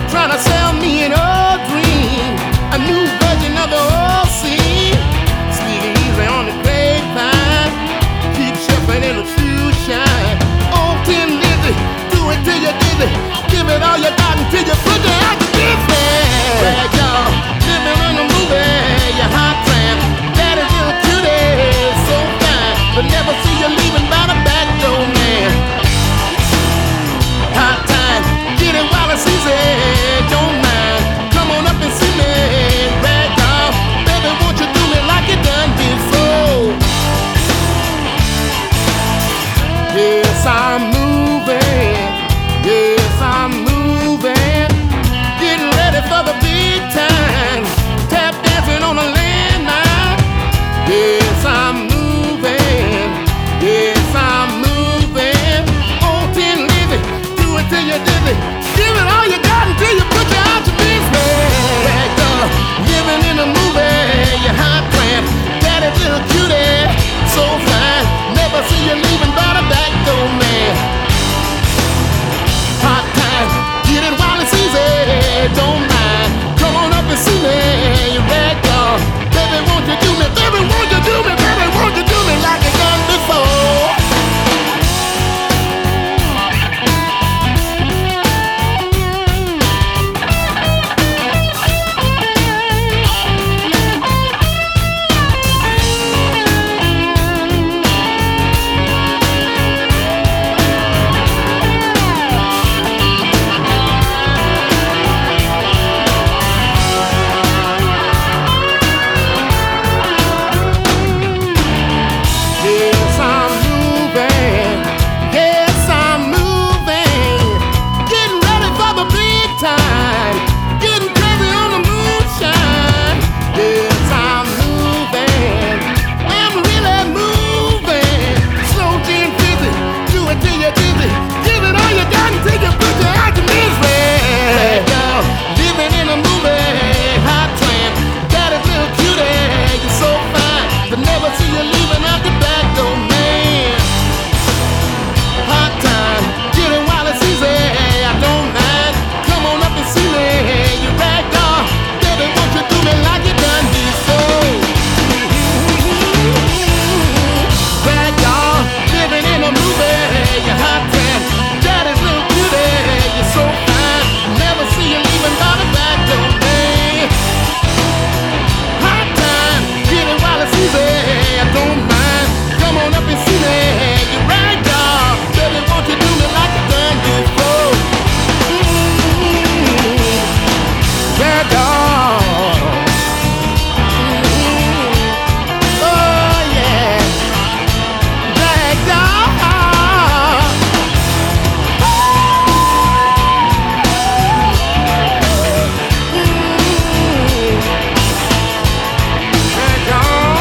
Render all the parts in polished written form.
trying to sell me an old dream, a new version of the old scene. Speaking easy on the grapevine, keep shuffling in the shoe shine. Old Tin Lizzy, do it till you're dizzy. Give it all you got until you put your act business. Rag doll, living in a movie, you're hot tramp. Daddy's little cutie, so fine, but never see you leaving by the back door, man. Hot time, get it while it's easy, don't mind. Come on up and see me, rag doll. Baby, won't you do me like you done before? Yes, I'm moving. Yes, I'm moving. Getting ready for the big time. Tap dancing on the landmine. Yes, I'm moving. Yes, I'm moving. Old Tin Lizzy, do it till you're dizzy. Give it all you got until you put you out your business. Rag doll, living in a movie, you hot tramp. Daddy's little cutie, so fine. Never see you leaving by the back door, man. Hot time, get it while it's easy, don't mind. Come on up and see me, you rag doll. Baby, won't you do me? Baby, won't you do me? Baby, won't you do me like you done before? Yes, I'm moving. Yes, I'm moving. Getting ready for the big time. Getting crazy on the moonshine. Yes, I'm moving. I'm really moving. Slow Jim Fizzy, do it till you're dizzy. Give it all you got until you put your act in misery. Now, living in a movie, hot tramp. Daddy's little cutie, you're so fine, but never see you leaving out the back door, man. Hot time, get it while it's easy, I don't mind. Come on up and see me, you rag doll. Baby, won't you do me like you done before? Rag doll, living in a movie, you hot tramp. Daddy's little cutie, you're so fine. Never see you leaving by the back door, man. Hot time, get it while it's easy, I don't mind. Come on up and see me, you rag doll. Baby, won't you do me like you done before? Rag doll. Oh yeah, rag doll. Rag doll.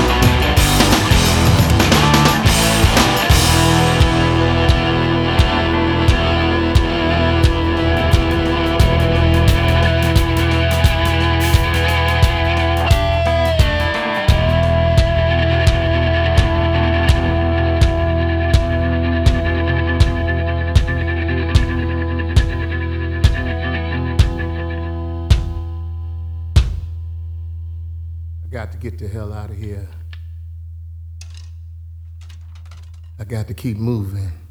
I got to get the hell out of here. I got to keep moving.